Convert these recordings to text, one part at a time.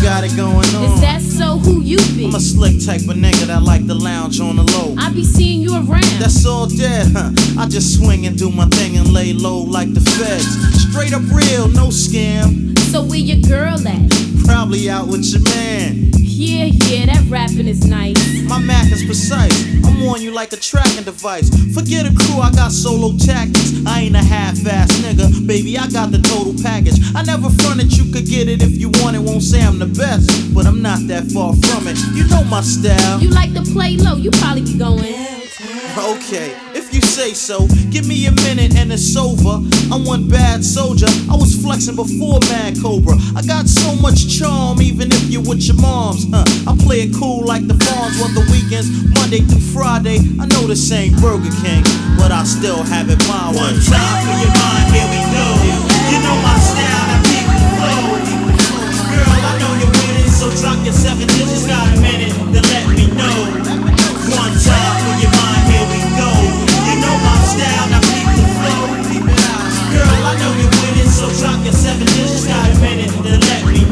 got it going on. Is that so? Who you be? I'm a slick type of nigga that like to lounge on the low. I be seeing you around. That's all dead, huh? I just swing and do my thing and lay low like the feds. Straight up real, no scam. So where your girl at? Probably out with your man. Yeah, that rapping is nice. My Mac is precise. I'm on you like a tracking device. Forget a crew, I got solo tactics. I ain't a half-ass nigga, baby, I got the total package. I never fronted you could get it if you want it. Won't say I'm the best, but I'm not that far from it. You know my style. You like to play low, you probably be going. Okay, if you say so, give me a minute and it's over. I'm one bad soldier, I was flexing before Mad Cobra. I got so much charm, even if you're with your moms, huh? I play it cool like the Farms on the weekends, Monday through Friday. I know this ain't Burger King, but I still have it my way. One time for your mind, here we go. You know my style, I keep it flow. Girl, I know you're with it, so drop your 7 digits, got a minute to let me know. One time for your mind, here we go. You know my style, now keep the flow. Girl, I know you're with it, so drop your 7 digits, got a minute to let me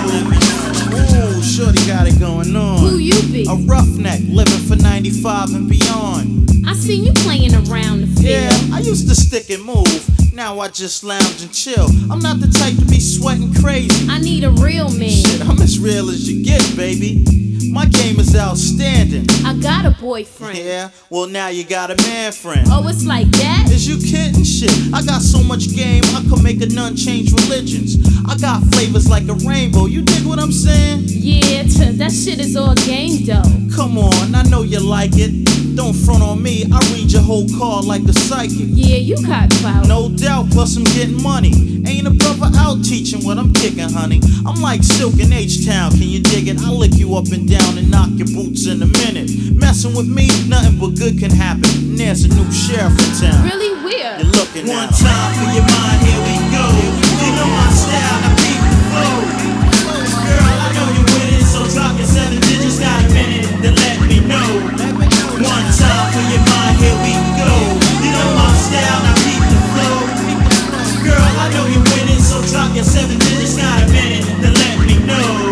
know. Ooh, shorty got it going on. Who you be? A roughneck, living for 95 and beyond. I seen you playing around the field. Yeah, I used to stick and move. Now I just lounge and chill. I'm not the type to be sweating crazy. I need a real man. Shit, I'm as real as you get, baby. My game is outstanding. I got a boyfriend. Yeah, well now you got a man friend. Oh, it's like that? Is you kidding? Shit, I got so much game, I could make a nun change religions. I got flavors like a rainbow, you dig what I'm saying? Yeah, that shit is all game though. Come on, I know you like it. Don't front on me, I read your whole card like the psychic. Yeah, you got clout. No doubt, plus I'm getting money. Ain't a brother out teaching what I'm kicking, honey. I'm like Silk in H-Town, can you dig it? I'll lick you up and down and knock your boots in a minute. Messing with me, nothing but good can happen. And there's a new sheriff in town. Really weird. You're looking at one time for your mind, here we go. You know my style, now keep the flow. Girl, I know you with it, so drop your 7 digits, got a minute to let me know. One time for your mind, here we go. You know my style, now keep the flow. Girl, I know you with it, so drop your 7 digits, got a minute to let me know.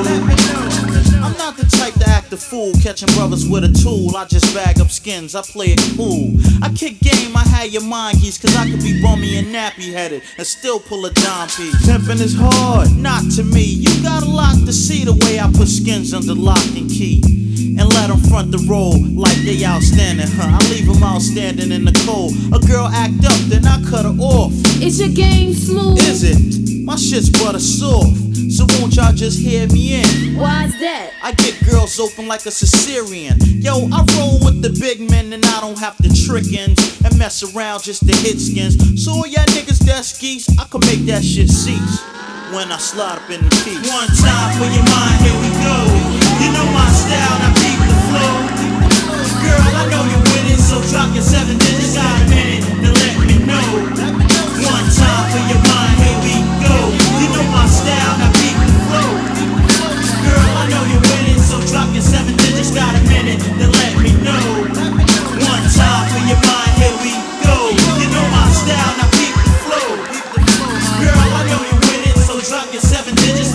I'm not the type to act a fool, catching brothers with a tool. I just bag up skins, I play it cool. I kick game, I had your mind geese, cause I could be bummy and nappy headed and still pull a dime piece. Pimpin' is hard, not to me. You got a lot to see the way I put skins under lock and key. And let them front the role like they outstanding, huh? I leave them outstanding in the cold. A girl act up, then I cut her off. Is your game smooth? Is it? My shit's butter soft. So won't y'all just hear me in? Why's that? I get girls open like a Caesarean. Yo, I roll with the big men and I don't have to trick ends and mess around just to hit skins. So all y'all niggas that's geese, I can make that shit cease when I slide up in the piece. One time for your mind, here we go. You know my style, now keep the flow. Girl, I know you with it, so drop your 7 digits, got a minute to let me know. One time for your mind, here we go. You know my style, now keep the flow. Girl, I know you with it, so drop your 7 digits, got a minute to let me know. One time for your mind, here we go. You know my style, now keep the flow. Girl, I know you with it, so drop your 7 digits.